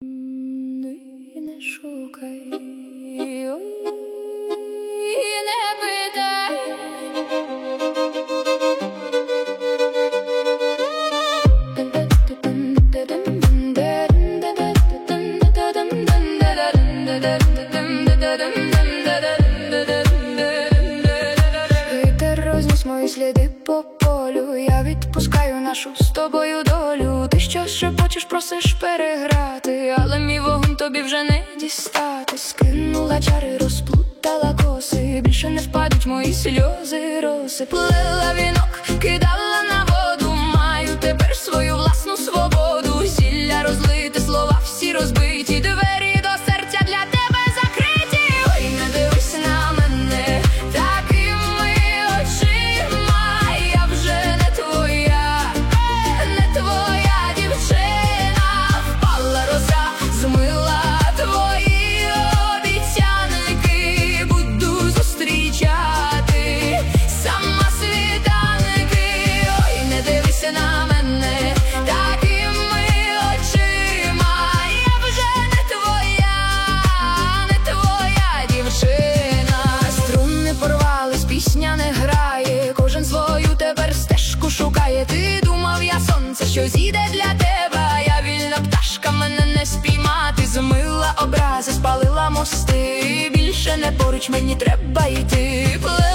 Не шукай, не питай. Вітер розніс мої сліди по полю, я відпускаю нашу з тобою долю. Ти що шепочеш, просиш переграти, але мій вогонь тобі вже не дістати. Скинула чари, розплутала коси, більше не впадуть мої сльози роси. Плела вінок, кидала на воду, маю тепер свою власну свободу. Зілля розлите, слова всі розбиті, двері до серця для тебе закриті. Ой, не дивись на мене такими очима, я вже не твоя дівчина. Впала роса, змила твої обіцянки, буду зустрічати сама світанки. Ой, не дивися на мене такими очима, я вже не твоя дівчина. Струни порвались, пісня не грає, кожен свою тепер стежку шукає. Ти думав, я сонце, що зійде для тебе, а я вільна пташка, мене не спіймати. Змила образи, спалила мости, більше не поруч, мені треба йти.